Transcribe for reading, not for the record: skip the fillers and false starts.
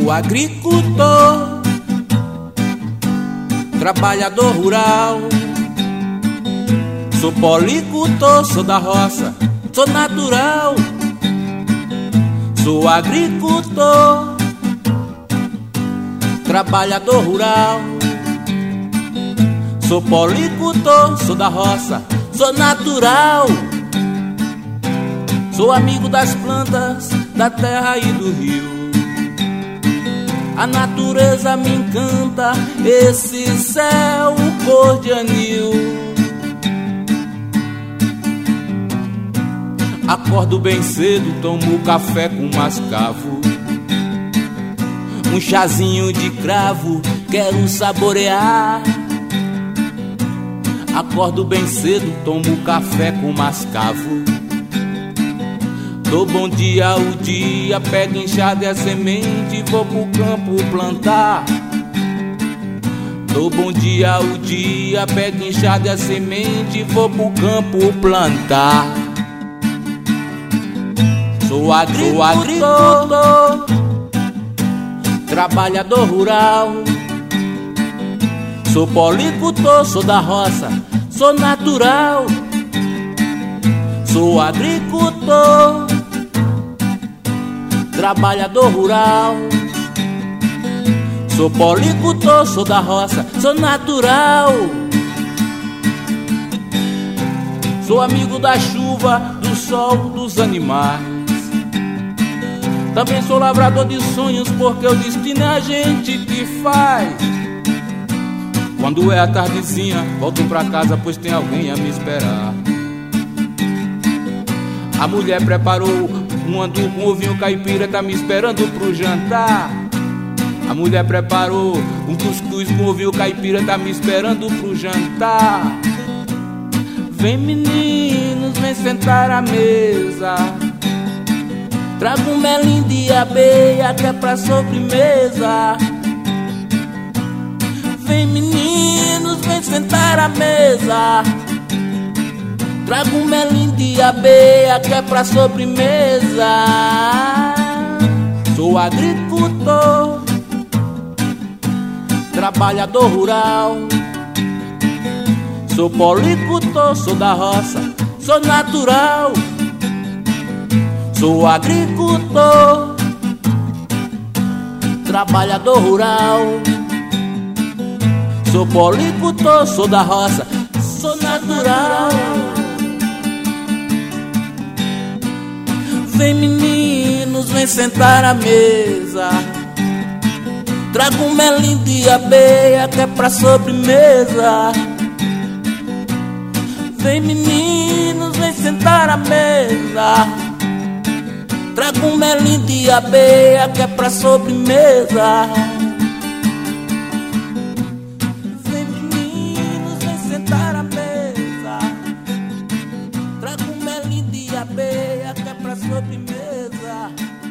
Sou agricultor, trabalhador rural. Sou policultor, sou da roça, sou natural. Sou agricultor, trabalhador rural. Sou policultor, sou da roça, sou natural. Sou amigo das plantas, da terra e do rio. A natureza me encanta, esse céu cor de anil. Acordo bem cedo, tomo café com mascavo, um chazinho de cravo, quero saborear. Acordo bem cedo, tomo café com mascavo. Dou bom dia ao dia, pego enxada e a semente e vou pro campo plantar. Dou bom dia ao dia, pego enxada e a semente e vou pro campo plantar. Sou agricultor, trabalhador rural. Sou policultor, sou da roça, sou natural. Sou agricultor, trabalhador rural. Sou policultor, sou da roça, sou natural. Sou amigo da chuva, do sol, dos animais. Também sou lavrador de sonhos, porque o destino é a gente que faz. Quando é a tardezinha, volto pra casa, pois tem alguém a me esperar. A mulher preparou um andu com ovinho caipira, tá me esperando pro jantar. A mulher preparou um cuscuz com ovinho caipira, tá me esperando pro jantar. Vem meninos, vem sentar à mesa. Trago um melim de abelha que é pra sobremesa. Vem meninos, vem sentar à mesa. Trago um melim de abelha que é pra sobremesa. Sou agricultor, trabalhador rural. Sou policultor, sou da roça, sou natural. Sou agricultor, trabalhador rural. Sou policultor, sou da roça, sou natural. Vem meninos, vem sentar à mesa. Trago um melim de abelha que é pra sobremesa. Vem meninos, vem sentar à mesa. Trago um melim de abelha que é pra sobremesa. Vem meninos, vem sentar à mesa. Trago um melim de abelha que é pra sobremesa.